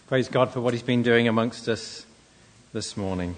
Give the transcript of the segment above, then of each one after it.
Praise God for what he's been doing amongst us this morning.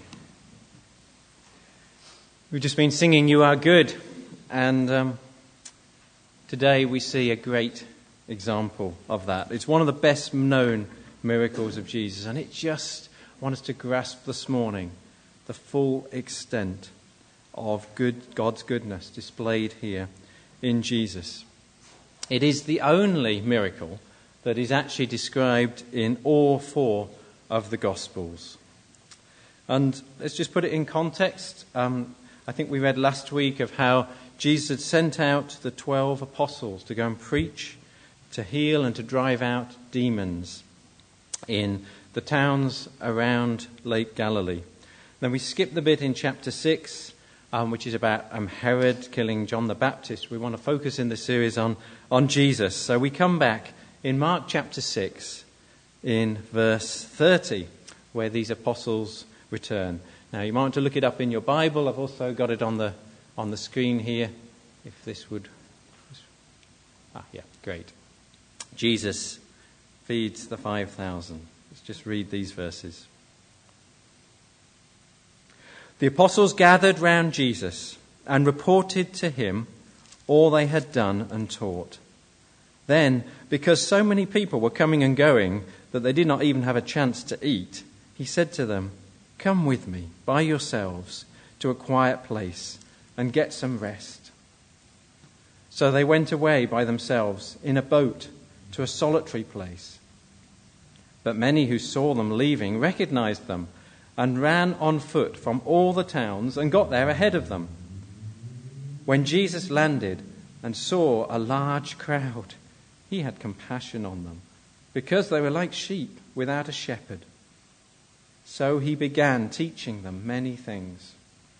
We've just been singing You Are Good, and today we see a great example of that. It's one of the best known miracles of Jesus, and it just wants us to grasp this morning the full extent of God's goodness displayed here in Jesus. It is the only miracle that is actually described in all four of the Gospels. And let's just put it in context. I think we read last week of how Jesus had sent out the 12 apostles to go and preach, to heal and to drive out demons in the towns around Lake Galilee. Then we skip the bit in chapter 6, which is about Herod killing John the Baptist. We want to focus in the series on Jesus. So we come back in Mark chapter 6, in verse 30, where these apostles return. Now, you might want to look it up in your Bible. I've also got it on the screen here, if this would... great. Jesus feeds the 5,000. Let's just read these verses. The apostles gathered round Jesus and reported to him all they had done and taught. Then, because so many people were coming and going that they did not even have a chance to eat, he said to them, "Come with me by yourselves to a quiet place and get some rest." So they went away by themselves in a boat to a solitary place. But many who saw them leaving recognized them and ran on foot from all the towns and got there ahead of them. When Jesus landed and saw a large crowd, he had compassion on them, because they were like sheep without a shepherd. So he began teaching them many things.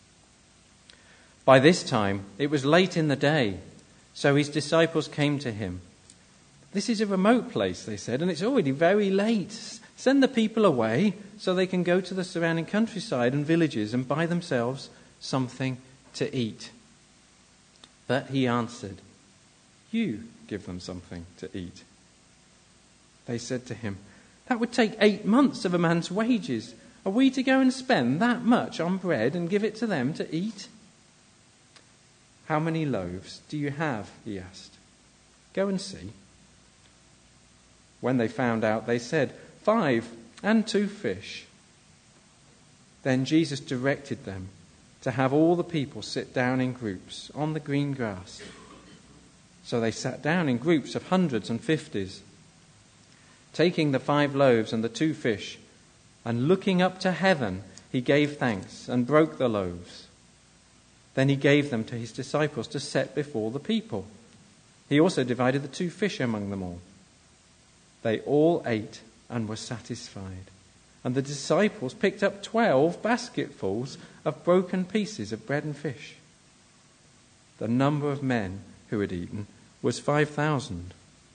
By this time, it was late in the day, so his disciples came to him. "This is a remote place," they said, "and it's already very late. Send the people away so they can go to the surrounding countryside and villages and buy themselves something to eat." But he answered, "You give them something to eat." They said to him, "That would take 8 months of a man's wages. Are we to go and spend that much on bread and give it to them to eat?" "How many loaves do you have?" he asked. "Go and see." When they found out, they said, 5 and 2 fish. Then Jesus directed them to have all the people sit down in groups on the green grass. So they sat down in groups of hundreds and 50s. Taking the 5 loaves and the 2 fish, and looking up to heaven, he gave thanks and broke the loaves. Then he gave them to his disciples to set before the people. He also divided the 2 fish among them all. They all ate and were satisfied. And the disciples picked up 12 basketfuls of broken pieces of bread and fish. The number of men who had eaten was 5,000.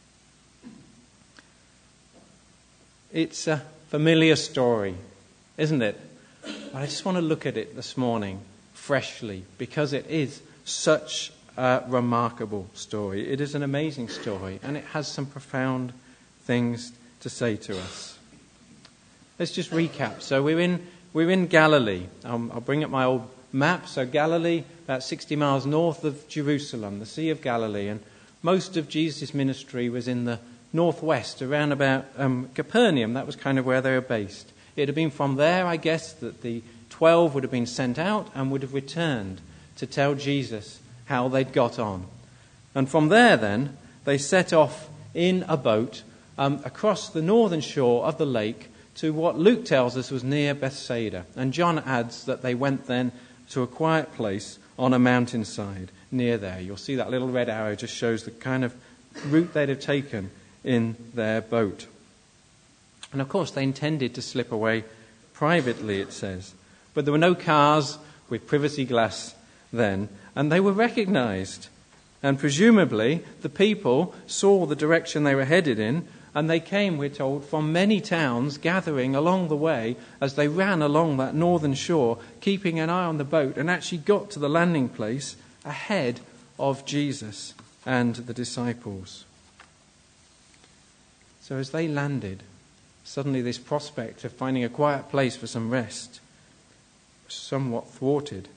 It's a familiar story, isn't it? But I just want to look at it this morning freshly, because it is such a remarkable story. It is an amazing story, and it has some profound things to say to us. Let's just recap. So we're in Galilee. I'll bring up my old map. So Galilee, about 60 miles north of Jerusalem, the Sea of Galilee, and most of Jesus' ministry was in the northwest, around about Capernaum. That was kind of where they were based. It had been from there, I guess, that the 12 would have been sent out and would have returned to tell Jesus how they'd got on. And from there, then, they set off in a boat across the northern shore of the lake to what Luke tells us was near Bethsaida. And John adds that they went then to a quiet place on a mountainside near there. You'll see that little red arrow just shows the kind of route they'd have taken in their boat. And of course they intended to slip away privately, it says. But there were no cars with privacy glass then, and they were recognized. And presumably the people saw the direction they were headed in, and they came, we're told, from many towns, gathering along the way as they ran along that northern shore, keeping an eye on the boat, and actually got to the landing place ahead of Jesus and the disciples. So as they landed, Suddenly this prospect of finding a quiet place for some rest was somewhat thwarted.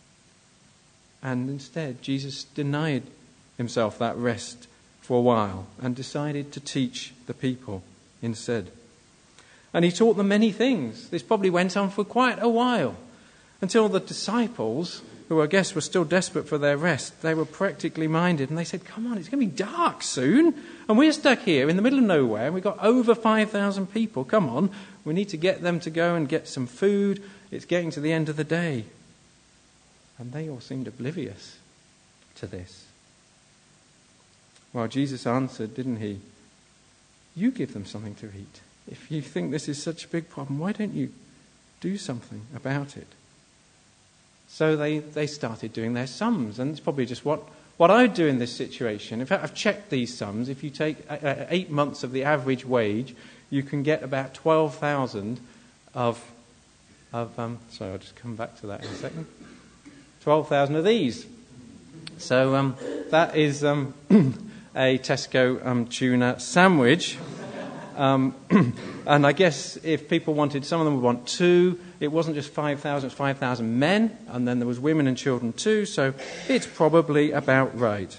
And instead, Jesus denied himself that rest for a while and decided to teach the people instead. And he taught them many things. This probably went on for quite a while, until the disciples, who I guess were still desperate for their rest, they were practically minded, and they said, come on, it's going to be dark soon, and we're stuck here in the middle of nowhere, and we've got over 5,000 people. Come on, we need to get them to go and get some food. It's getting to the end of the day. And they all seemed oblivious to this. Well, Jesus answered, didn't he? You give them something to eat. If you think this is such a big problem, why don't you do something about it? So they started doing their sums, and it's probably just what I would do in this situation. In fact, I've checked these sums. If you take 8 months of the average wage, you can get about 12,000 sorry, I'll just come back to that in a second. 12,000 of these. So that is a Tesco tuna sandwich. And I guess if people wanted, some of them would want 2. It wasn't just 5,000, it's 5,000 men, and then there was women and children too, so it's probably about right.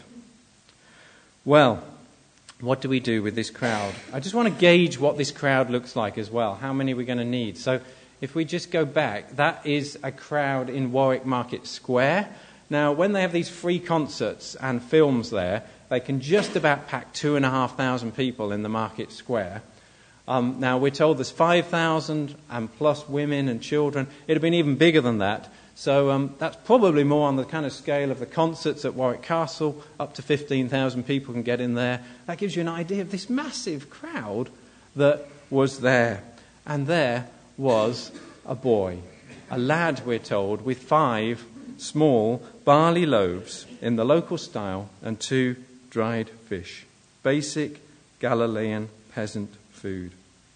Well, what do we do with this crowd? I just want to gauge what this crowd looks like as well. How many are we going to need? So if we just go back, that is a crowd in Warwick Market Square. Now, when they have these free concerts and films there, they can just about pack 2,500 people in the market square. Now, we're told there's 5,000 and plus women and children. It would have been even bigger than that. So that's probably more on the kind of scale of the concerts at Warwick Castle. Up to 15,000 people can get in there. That gives you an idea of this massive crowd that was there. And there was a boy, a lad, we're told, with 5 small barley loaves in the local style and 2 dried fish. Basic Galilean peasant food.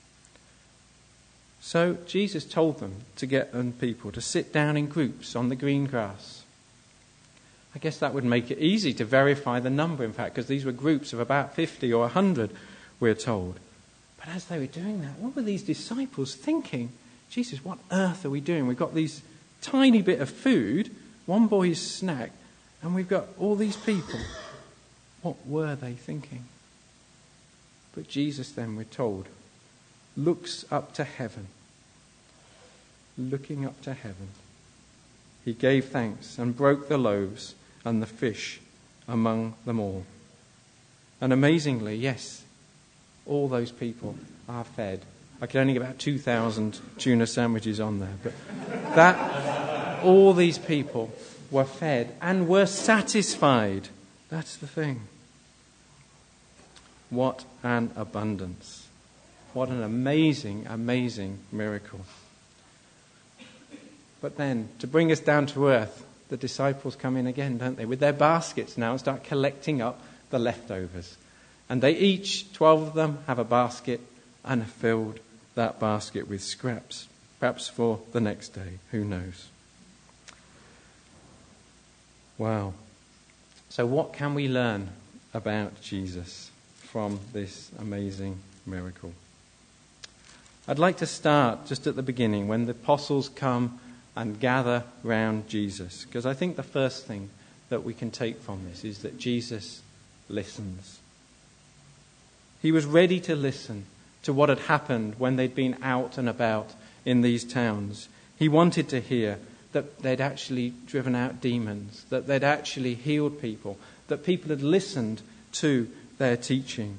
So Jesus told them to get people to sit down in groups on the green grass. I guess that would make it easy to verify the number, in fact, because these were groups of about 50 or 100, we're told. But as they were doing that, what were these disciples thinking? Jesus, what on earth are we doing? We've got these tiny bit of food, one boy's snack, and we've got all these people. What were they thinking? But Jesus then, we're told, looks up to heaven. Looking up to heaven, he gave thanks and broke the loaves and the fish among them all. And amazingly, yes, all those people are fed. I could only get about 2,000 tuna sandwiches on there, but that all these people were fed and were satisfied. That's the thing. What an abundance. What an amazing, amazing miracle. But then, to bring us down to earth, the disciples come in again, don't they, with their baskets now and start collecting up the leftovers. And they each, 12 of them, have a basket and have filled that basket with scraps, perhaps for the next day. Who knows? Wow. So what can we learn about Jesus from this amazing miracle? I'd like to start just at the beginning, when the apostles come and gather round Jesus, because I think the first thing that we can take from this is that Jesus listens. He was ready to listen to what had happened when they'd been out and about in these towns. He wanted to hear that they'd actually driven out demons, that they'd actually healed people, that people had listened to their teaching.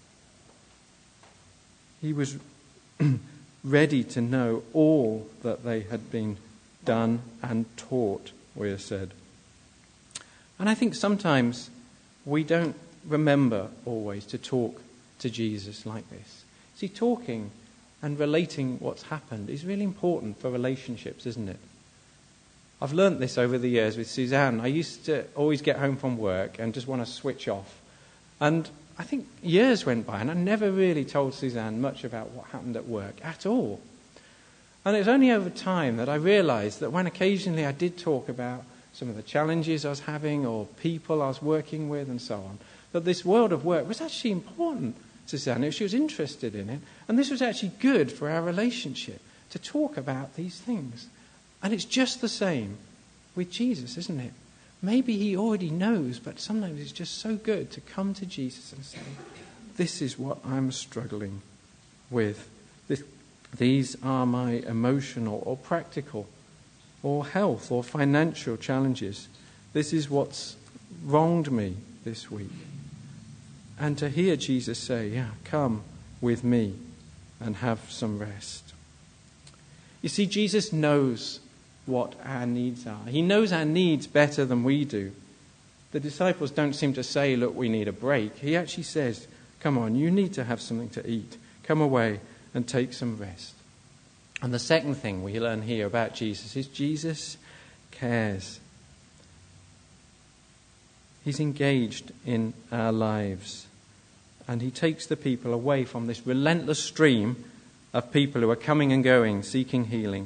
He was ready to know all that they had been done and taught, we have said. And I think sometimes we don't remember always to talk to Jesus like this. See, talking and relating what's happened is really important for relationships, isn't it? I've learnt this over the years with Suzanne. I used to always get home from work and just want to switch off. And I think years went by and I never really told Suzanne much about what happened at work at all. And it was only over time that I realised that when occasionally I did talk about some of the challenges I was having or people I was working with and so on, that this world of work was actually important Susanna. She was interested in it. And this was actually good for our relationship, to talk about these things. And it's just the same with Jesus, isn't it? Maybe he already knows, but sometimes it's just so good to come to Jesus and say, this is what I'm struggling with. These are my emotional or practical or health or financial challenges. This is what's wronged me this week. And to hear Jesus say, come with me and have some rest. You see, Jesus knows what our needs are. He knows our needs better than we do. The disciples don't seem to say, look, we need a break. He actually says, come on, you need to have something to eat. Come away and take some rest. And the second thing we learn here about Jesus is Jesus cares. He's engaged in our lives. And he takes the people away from this relentless stream of people who are coming and going, seeking healing.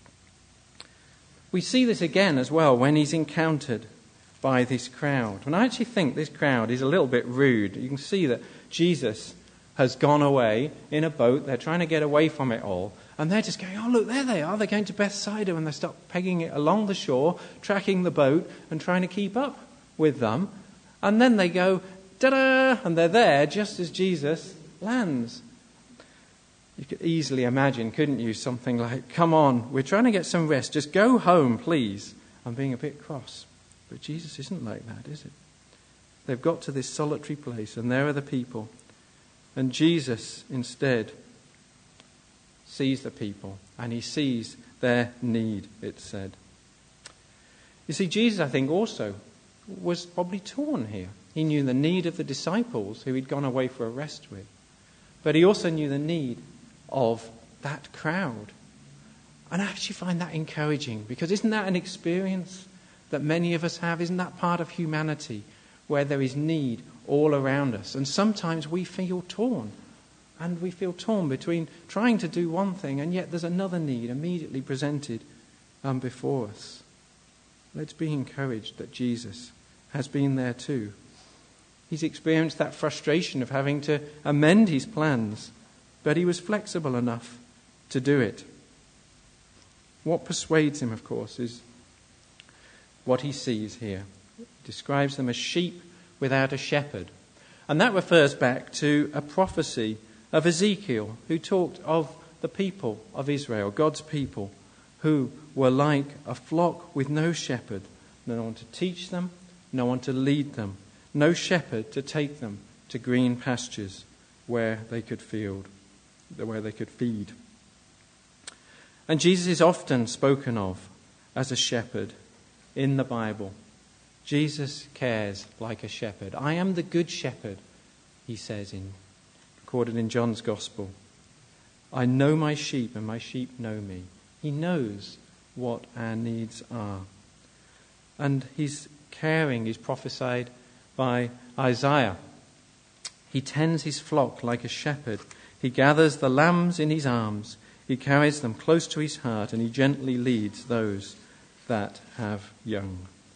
We see this again as well when he's encountered by this crowd. And I actually think this crowd is a little bit rude. You can see that Jesus has gone away in a boat. They're trying to get away from it all. And they're just going, oh, look, there they are. They're going to Bethsaida, and they start pegging it along the shore, tracking the boat and trying to keep up with them. And then they go, ta-da! And they're there just as Jesus lands. You could easily imagine, couldn't you, something like, come on, we're trying to get some rest. Just go home, please. I'm being a bit cross. But Jesus isn't like that, is it? They've got to this solitary place, and there are the people. And Jesus, instead, sees the people, and he sees their need, it's said. You see, Jesus, I think, also was probably torn here. He knew the need of the disciples who he'd gone away for a rest with. But he also knew the need of that crowd. And I actually find that encouraging, because isn't that an experience that many of us have? Isn't that part of humanity, where there is need all around us? And sometimes we feel torn. And we feel torn between trying to do one thing, and yet there's another need immediately presented before us. Let's be encouraged that Jesus has been there too. He's experienced that frustration of having to amend his plans, but he was flexible enough to do it. What persuades him, of course, is what he sees here. He describes them as sheep without a shepherd. And that refers back to a prophecy of Ezekiel, who talked of the people of Israel, God's people, who were like a flock with no shepherd, no one to teach them, no one to lead them, no shepherd to take them to green pastures where they could feed. And Jesus is often spoken of as a shepherd in the Bible. Jesus cares like a shepherd. I am the good shepherd, he says, recorded in John's Gospel. I know my sheep and my sheep know me. He knows what our needs are. And his caring is prophesied by Isaiah. He tends his flock like a shepherd. He gathers the lambs in his arms. He carries them close to his heart, and he gently leads those that have young.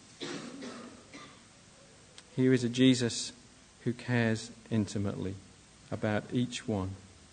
Here is a Jesus who cares intimately about each one.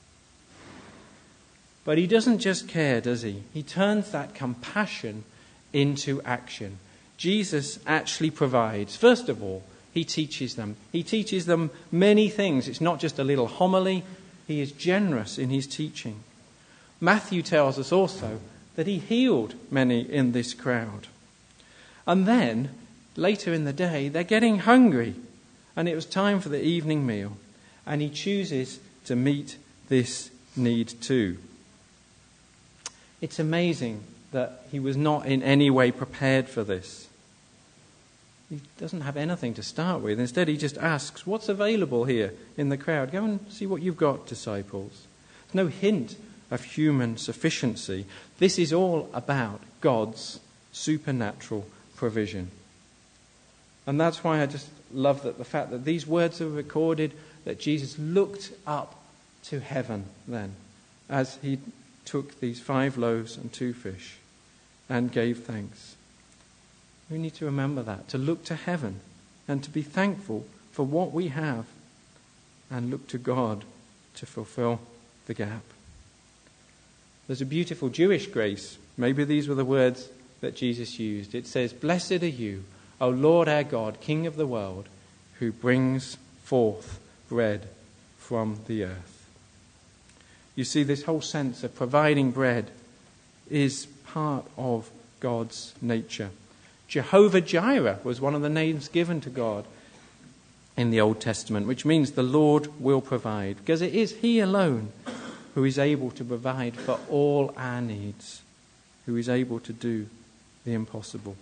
But he doesn't just care, does he? He turns that compassion into action. Jesus actually provides. First of all, he teaches them. He teaches them many things. It's not just a little homily. He is generous in his teaching. Matthew tells us also that he healed many in this crowd. And then, later in the day, they're getting hungry. And it was time for the evening meal. And he chooses to meet this need too. It's amazing that he was not in any way prepared for this. He doesn't have anything to start with. Instead, he just asks, what's available here in the crowd? Go and see what you've got, disciples. There's no hint of human sufficiency. This is all about God's supernatural provision. And that's why I just love that the fact that these words are recorded, that Jesus looked up to heaven then as he took these 5 loaves and 2 fish and gave thanks. We need to remember that, to look to heaven and to be thankful for what we have and look to God to fulfill the gap. There's a beautiful Jewish grace. Maybe these were the words that Jesus used. It says, "Blessed are you, O Lord our God, King of the world, who brings forth bread from the earth." You see, this whole sense of providing bread is part of God's nature. Jehovah Jireh was one of the names given to God in the Old Testament, which means the Lord will provide, because it is He alone who is able to provide for all our needs, who is able to do the impossible.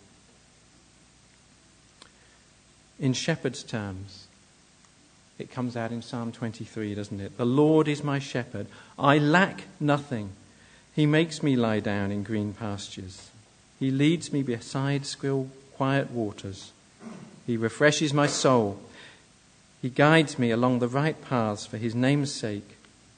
In shepherd's terms, it comes out in Psalm 23, doesn't it? "The Lord is my shepherd. I lack nothing. He makes me lie down in green pastures. He leads me beside still, quiet waters. He refreshes my soul. He guides me along the right paths for His name's sake."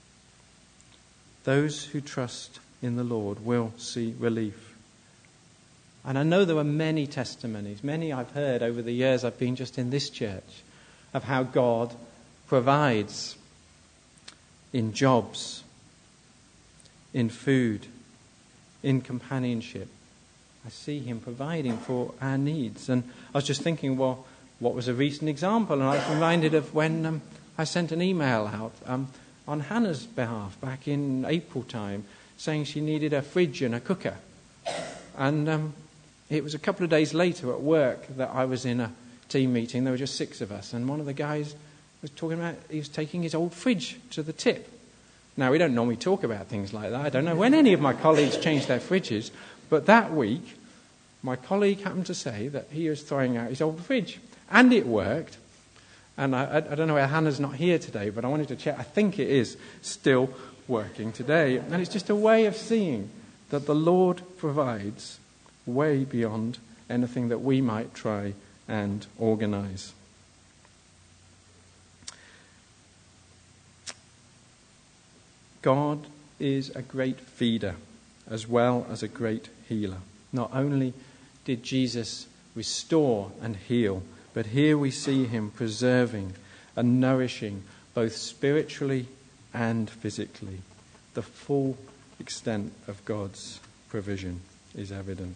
Those who trust in the Lord will see relief. And I know there are many testimonies, many I've heard over the years I've been just in this church, of how God provides in jobs, in food, in companionship. I see Him providing for our needs. And I was just thinking, well, what was a recent example? And I was reminded of when I sent an email out on Hannah's behalf back in April time, saying she needed a fridge and a cooker. And it was a couple of days later at work that I was in a team meeting. There were just 6 of us. And one of the guys was talking about he was taking his old fridge to the tip. Now, we don't normally talk about things like that. I don't know when any of my colleagues changed their fridges. But that week, my colleague happened to say that he was throwing out his old fridge. And it worked. And I don't know where Hannah's not here today, but I wanted to check. I think it is still working today. And it's just a way of seeing that the Lord provides way beyond anything that we might try and organise. God is a great feeder as well as a great healer. Not only did Jesus restore and heal, but here we see Him preserving and nourishing both spiritually and physically. The full extent of God's provision is evident.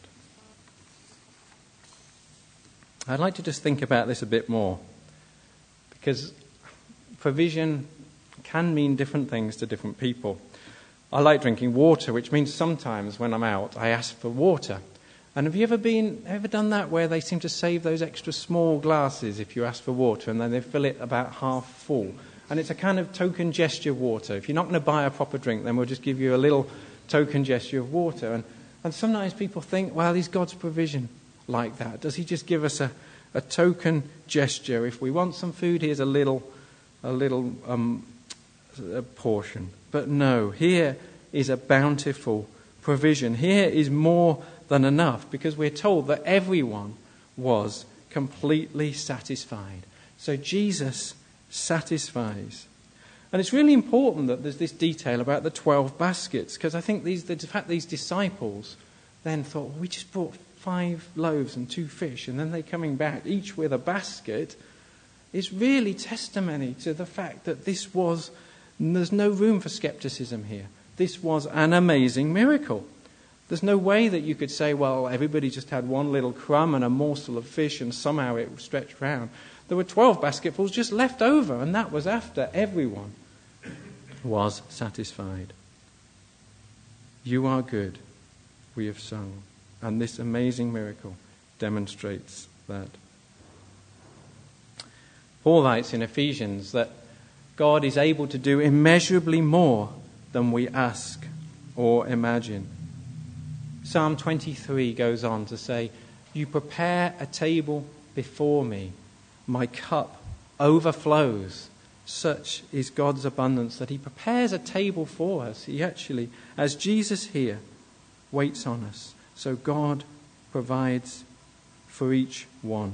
I'd like to just think about this a bit more, because provision can mean different things to different people. I like drinking water, which means sometimes when I'm out, I ask for water. And have you ever done that, where they seem to save those extra small glasses if you ask for water, and then they fill it about half full? And it's a kind of token gesture of water. If you're not going to buy a proper drink, then we'll just give you a little token gesture of water. And sometimes people think, well, is God's provision like that? Does He just give us a token gesture? If we want some food, here's a little portion. But no, here is a bountiful provision. Here is more than enough, because we're told that everyone was completely satisfied. So Jesus satisfies. And it's really important that there's this detail about the 12 baskets, because I think these disciples then thought, well, we just brought 5 loaves and 2 fish, and then they're coming back each with a basket, is really testimony to the fact that there's no room for skepticism here. This was an amazing miracle. There's no way that you could say, well, everybody just had one little crumb and a morsel of fish and somehow it stretched round. There were 12 basketfuls just left over, and that was after everyone was satisfied. You are good, we have sung. And this amazing miracle demonstrates that. Paul writes in Ephesians that God is able to do immeasurably more than we ask or imagine. Psalm 23 goes on to say, "You prepare a table before me. My cup overflows." Such is God's abundance, that He prepares a table for us. He actually, as Jesus here, waits on us. So God provides for each one.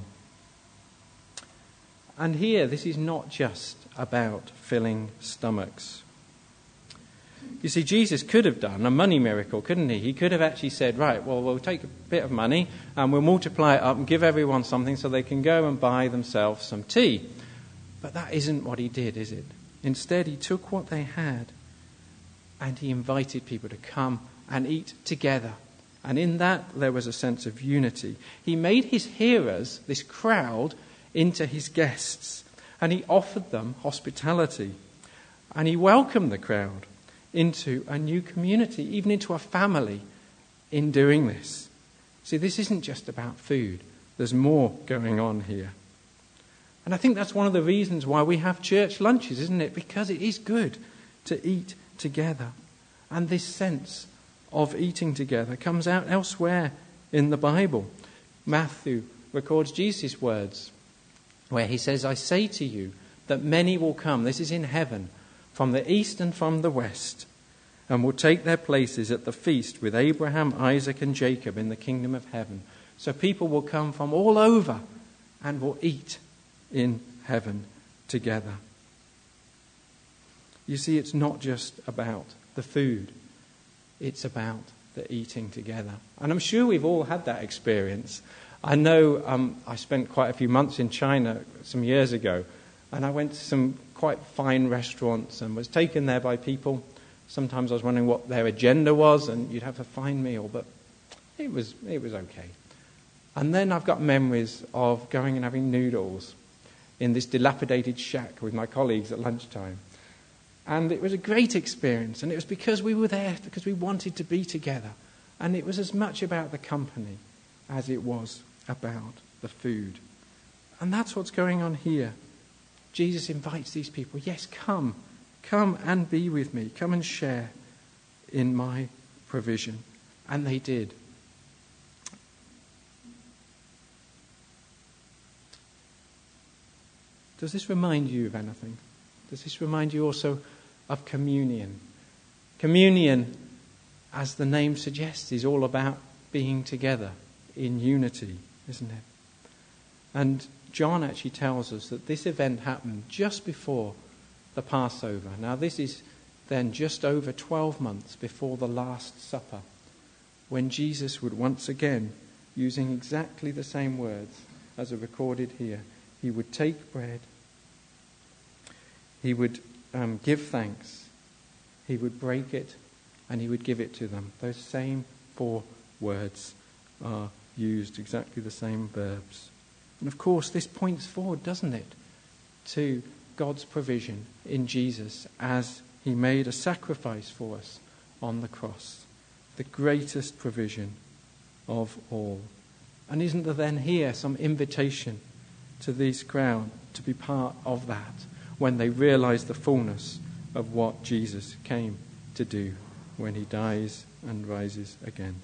And here, this is not just about filling stomachs. You see, Jesus could have done a money miracle, couldn't He? He could have actually said, right, well, we'll take a bit of money and we'll multiply it up and give everyone something so they can go and buy themselves some tea. But that isn't what He did, is it? Instead, he took what they had and he invited people to come and eat together. And in that, there was a sense of unity. He made his hearers, this crowd, into his guests. And he offered them hospitality. And he welcomed the crowd into a new community, even into a family, in doing this. See, this isn't just about food. There's more going on here. And I think that's one of the reasons why we have church lunches, isn't it? Because it is good to eat together. And this sense of eating together comes out elsewhere in the Bible. Matthew records Jesus' words where he says, I say to you that many will come, this is in heaven, from the east and from the west, and will take their places at the feast with Abraham, Isaac and Jacob in the kingdom of heaven. So people will come from all over and will eat in heaven together. You see, it's not just about the food. It's about the eating together. And I'm sure we've all had that experience. I know I spent quite a few months in China some years ago, and I went to some quite fine restaurants and was taken there by people. Sometimes I was wondering what their agenda was, and you'd have a fine meal, but it was okay. And then I've got memories of going and having noodles in this dilapidated shack with my colleagues at lunchtime. And it was a great experience, and it was because we were there, because we wanted to be together. And it was as much about the company as it was about the food. And that's what's going on here. Jesus invites these people, yes, come and be with me. Come and share in my provision. And they did. Does this remind you of anything? Does this remind you also of communion? Communion, as the name suggests, is all about being together in unity, isn't it? And John actually tells us that this event happened just before the Passover. Now this is then just over 12 months before the Last Supper, when Jesus would once again, using exactly the same words as are recorded here, he would take bread, he would give thanks, he would break it, and he would give it to them. Those same 4 words are used, exactly the same verbs. And of course, this points forward, doesn't it, to God's provision in Jesus as he made a sacrifice for us on the cross. The greatest provision of all. And isn't there then here some invitation to this crowd to be part of that when they realize the fullness of what Jesus came to do when he dies and rises again?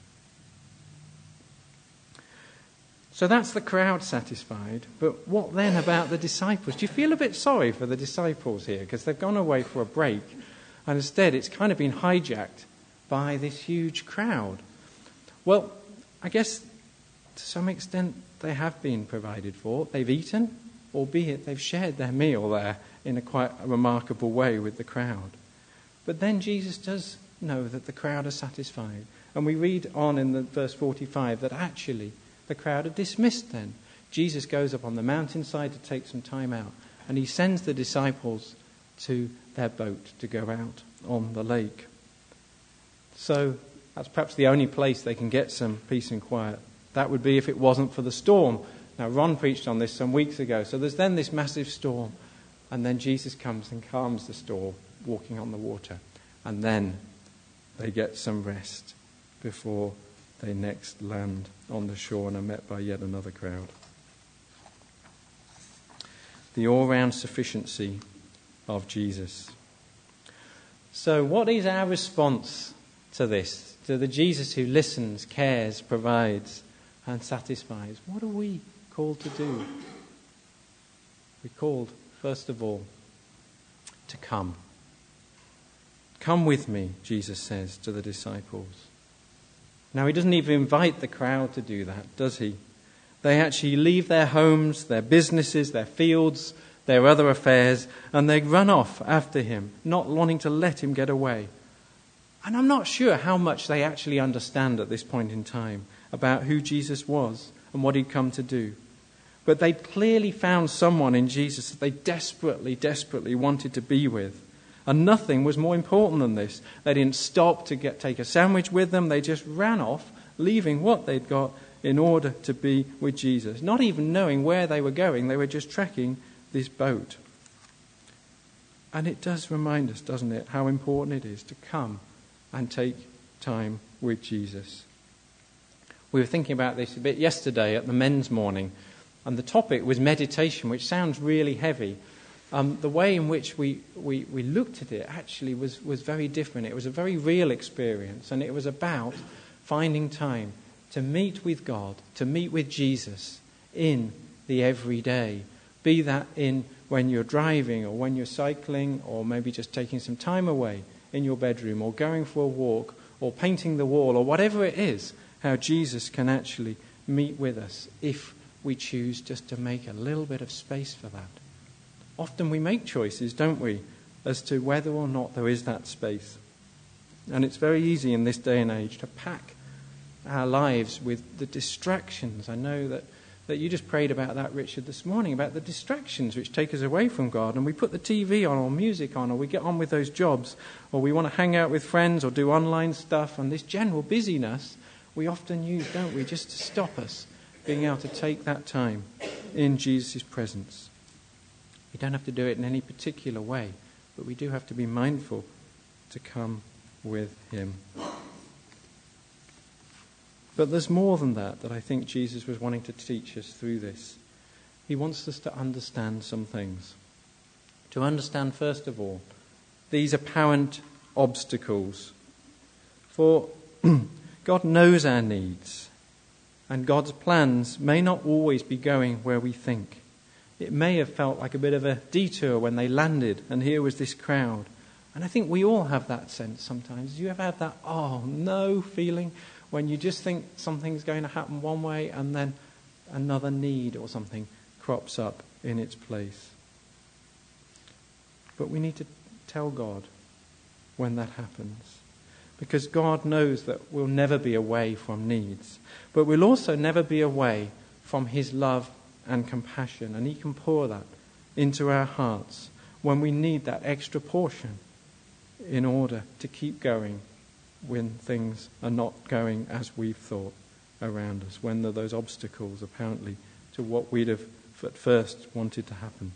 So that's the crowd satisfied. But what then about the disciples? Do you feel a bit sorry for the disciples here? Because they've gone away for a break. And instead it's kind of been hijacked by this huge crowd. Well, I guess to some extent they have been provided for. They've eaten, albeit they've shared their meal there in a quite remarkable way with the crowd. But then Jesus does know that the crowd are satisfied. And we read on in the verse 45 that actually the crowd are dismissed then. Jesus goes up on the mountainside to take some time out, and he sends the disciples to their boat to go out on the lake. So that's perhaps the only place they can get some peace and quiet. That would be if it wasn't for the storm. Now, Ron preached on this some weeks ago. So there's then this massive storm, and then Jesus comes and calms the storm, walking on the water. And then they get some rest before they next land on the shore and are met by yet another crowd. The all-round sufficiency of Jesus. So what is our response to this? To the Jesus who listens, cares, provides and satisfies? What are we called to do? We're called, first of all, to come. Come with me, Jesus says to the disciples. Now, he doesn't even invite the crowd to do that, does he? They actually leave their homes, their businesses, their fields, their other affairs, and they run off after him, not wanting to let him get away. And I'm not sure how much they actually understand at this point in time about who Jesus was and what he'd come to do. But they'd clearly found someone in Jesus that they desperately, desperately wanted to be with. And nothing was more important than this. They didn't stop to take a sandwich with them. They just ran off, leaving what they'd got in order to be with Jesus. Not even knowing where they were going, they were just trekking this boat. And it does remind us, doesn't it, how important it is to come and take time with Jesus. We were thinking about this a bit yesterday at the men's morning, and the topic was meditation, which sounds really heavy. The way in which we looked at it actually was very different. It was a very real experience, and it was about finding time to meet with God, to meet with Jesus in the everyday. Be that in when you're driving or when you're cycling, or maybe just taking some time away in your bedroom, or going for a walk, or painting the wall, or whatever it is, how Jesus can actually meet with us if we choose just to make a little bit of space for that. Often we make choices, don't we, as to whether or not there is that space. And it's very easy in this day and age to pack our lives with the distractions. I know that you just prayed about that, Richard, this morning, about the distractions which take us away from God. And we put the TV on or music on, or we get on with those jobs, or we want to hang out with friends or do online stuff. And this general busyness we often use, don't we, just to stop us being able to take that time in Jesus' presence. We don't have to do it in any particular way, but we do have to be mindful to come with him. But there's more than that I think Jesus was wanting to teach us through this. He wants us to understand some things. To understand, first of all, these apparent obstacles. For God knows our needs, and God's plans may not always be going where we think. It may have felt like a bit of a detour when they landed, and here was this crowd. And I think we all have that sense sometimes. Do you ever have that, oh no feeling when you just think something's going to happen one way and then another need or something crops up in its place? But we need to tell God when that happens, because God knows that we'll never be away from needs, but we'll also never be away from his love and compassion, and he can pour that into our hearts when we need that extra portion in order to keep going when things are not going as we've thought around us, when there are those obstacles apparently to what we'd have at first wanted to happen.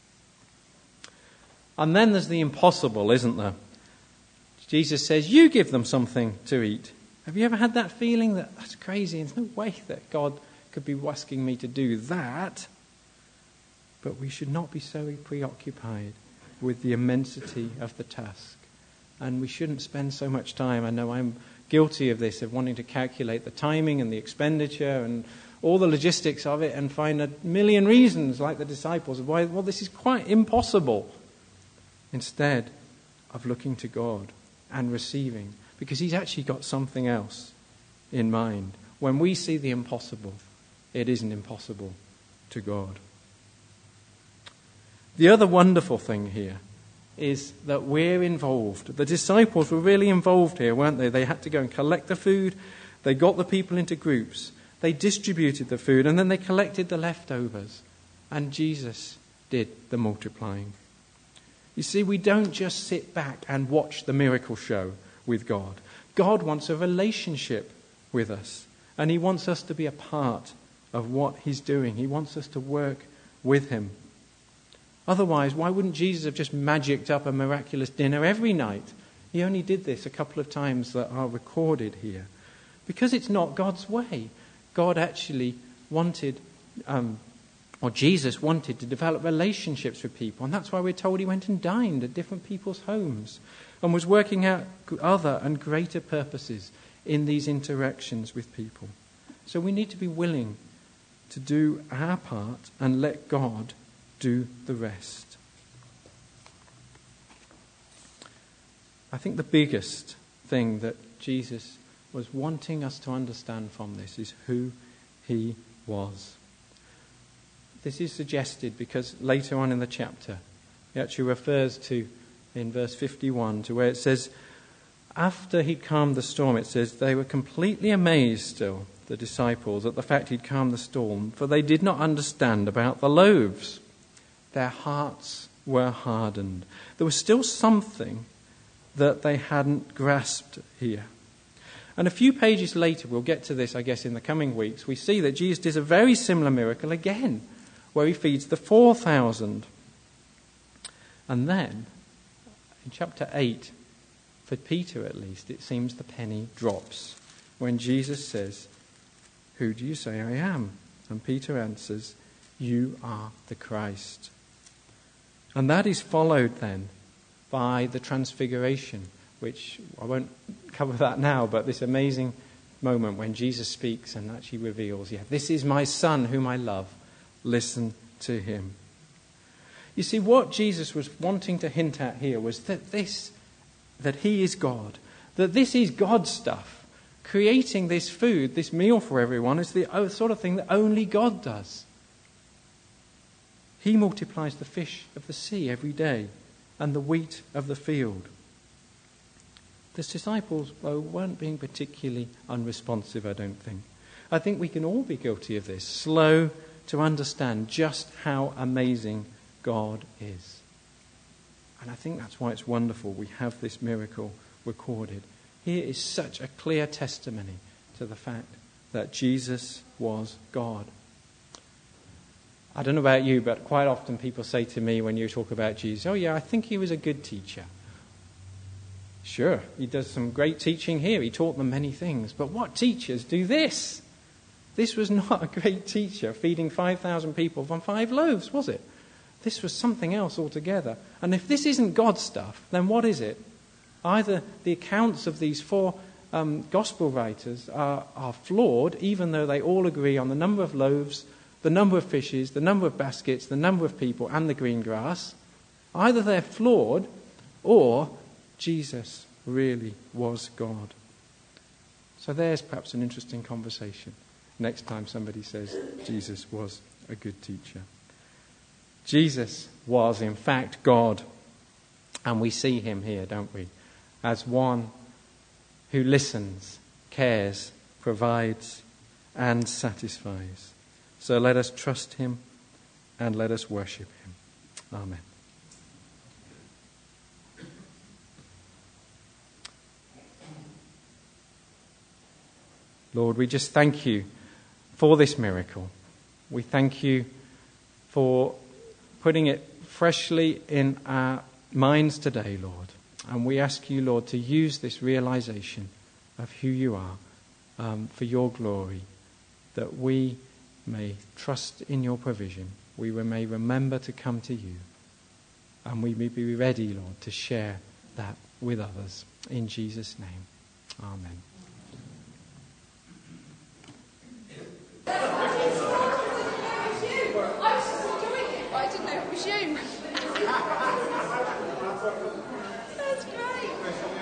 And then there's the impossible, isn't there? Jesus says, you give them something to eat. Have you ever had that feeling that that's crazy? There's no way that God could be asking me to do that. But we should not be so preoccupied with the immensity of the task. And we shouldn't spend so much time. I know I'm guilty of this, of wanting to calculate the timing and the expenditure and all the logistics of it and find a million reasons, like the disciples, of why, well, this is quite impossible. Instead of looking to God and receiving, because he's actually got something else in mind. When we see the impossible, it isn't impossible to God. The other wonderful thing here is that we're involved. The disciples were really involved here, weren't they? They had to go and collect the food. They got the people into groups. They distributed the food, and then they collected the leftovers. And Jesus did the multiplying. You see, we don't just sit back and watch the miracle show with God. God wants a relationship with us, and he wants us to be a part of what he's doing. He wants us to work with him. Otherwise, why wouldn't Jesus have just magicked up a miraculous dinner every night? He only did this a couple of times that are recorded here. Because it's not God's way. God actually wanted, or Jesus wanted to develop relationships with people. And that's why we're told he went and dined at different people's homes and was working out other and greater purposes in these interactions with people. So we need to be willing to do our part and let God do the rest. I think the biggest thing that Jesus was wanting us to understand from this is who he was. This is suggested because later on in the chapter, he actually refers to, in verse 51, to where it says, after he'd calmed the storm, it says, they were completely amazed still the disciples, at the fact he'd calmed the storm, for they did not understand about the loaves. Their hearts were hardened. There was still something that they hadn't grasped here. And a few pages later, we'll get to this, I guess, in the coming weeks, we see that Jesus does a very similar miracle again, where he feeds the 4,000. And then, in chapter 8, for Peter at least, it seems the penny drops when Jesus says, "Who do you say I am?" And Peter answers, "You are the Christ." And that is followed then by the transfiguration, which I won't cover that now, but this amazing moment when Jesus speaks and actually reveals, this is my Son whom I love. Listen to him. You see, what Jesus was wanting to hint at here was that he is God, that this is God's stuff. Creating this food, this meal for everyone, is the sort of thing that only God does. He multiplies the fish of the sea every day and the wheat of the field. The disciples weren't being particularly unresponsive, I don't think. I think we can all be guilty of this, slow to understand just how amazing God is. And I think that's why it's wonderful we have this miracle recorded. Here is such a clear testimony to the fact that Jesus was God. I don't know about you, but quite often people say to me when you talk about Jesus, "Oh yeah, I think he was a good teacher." Sure, he does some great teaching here. He taught them many things. But what teachers do this? This was not a great teacher feeding 5,000 people from 5 loaves, was it? This was something else altogether. And if this isn't God's stuff, then what is it? Either the accounts of these 4 gospel writers are flawed, even though they all agree on the number of loaves, the number of fishes, the number of baskets, the number of people, and the green grass. Either they're flawed, or Jesus really was God. So there's perhaps an interesting conversation next time somebody says Jesus was a good teacher. Jesus was, in fact, God. And we see him here, don't we? As one who listens, cares, provides, and satisfies. So let us trust him and let us worship him. Amen. Lord, we just thank you for this miracle. We thank you for putting it freshly in our minds today, Lord. And we ask you, Lord, to use this realization of who you are for your glory, that we may trust in your provision. We may remember to come to you. And we may be ready, Lord, to share that with others. In Jesus' name, amen. I didn't know it was you. That's great.